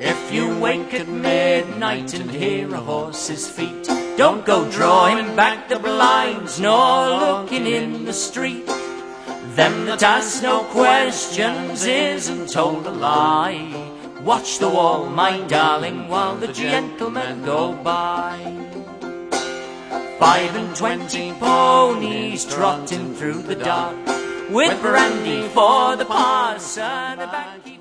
If you wake at midnight and hear a horse's feet, don't go drawing back the blinds nor looking in the street. Them that ask no questions isn't told a lie. Watch the wall, my darling, while the gentlemen go by. 25 ponies trotting through the dark, with brandy for the parson, a